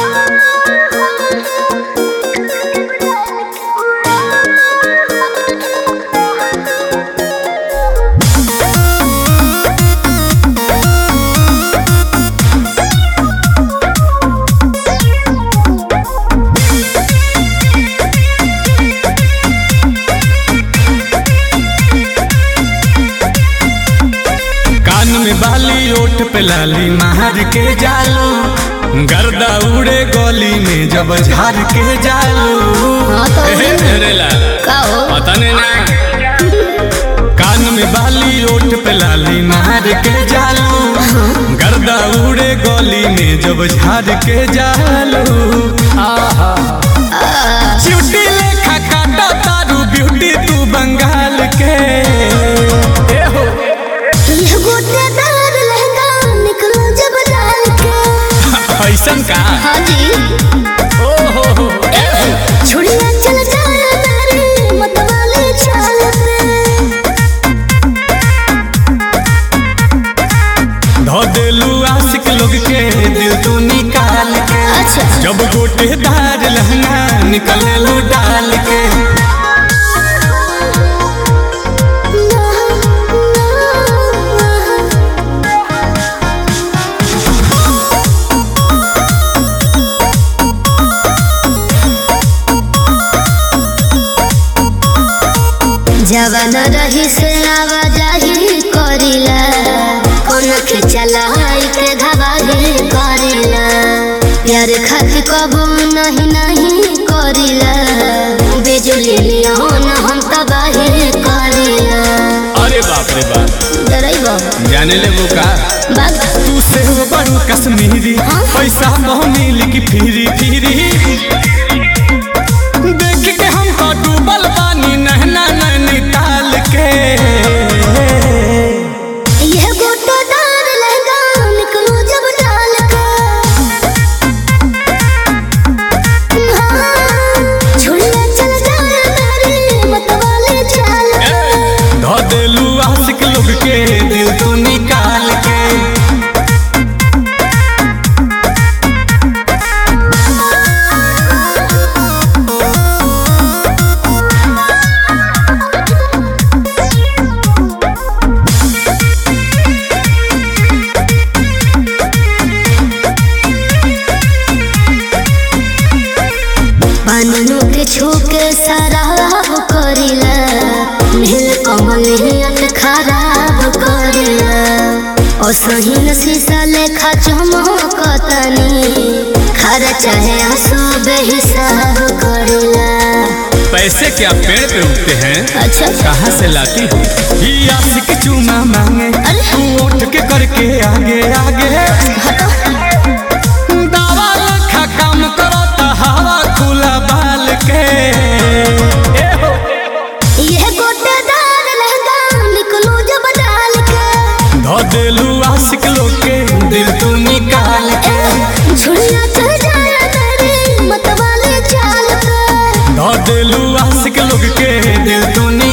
बाली ओठ पे लाली मार के जालू गर्दा उड़े गली में जब झार के जालू मेरे लाल पता नहीं ना कान में बाली ओठ पे लाली मार के जालू गर्दा उड़े गली में जब झार के जालू ब्यूटी लेखा काटा तारू ब्यूटी तू बंगाल के ऐसन का हाँ जी ओहो छुड़िया चल जाए मेरी मतवाले चाल पे धो देलू आशिक लोग के दिल तू निकाल के अच्छा जब गोटेदार लहंगा निकलेलू डाल के जवान रही से आवाजाही करिला कौन के चलाई के धवाही करिला प्यार खातिर कबू नहीं नहीं करिला बिजली लियोन हम तबाही करिला। अरे बाप रे बाप डराइबो जाने ले वो का बात तू से बड़ू कश्मीरी पैसा मोहनी लिखी फिरी फिरी देख के हम तो डूबल पानी नहना नैनीताल के यह गोटेदार लहंगा निकलो जब डाल के छुड़िया चल जाए मेरी मतवाले चाल पे धो देलू आशिक लोग के दिल तू निकाल के पानू के छूके शराब करिला नील कमल हियत खराब करिला और सही शीशा लेखा चमकतनी खरा चाहे आंसू बेहिसाब करिला। पैसे क्या पेड़ पे उगते हैं अच्छा कहाँ से लाती हो ये आशिक चूमा मांगे तू उठ के करके आगे आगे दावा लखा काम करो तो हवा खुला बाल के यह गोटेदार लहंगा निकलो जब डाल के धो देलू आशिक लोग के दिल तू निकाल के छुड़िया चल जाए मेरी मतवाले चाल पे धो देलू आशिक लोग के दिल तू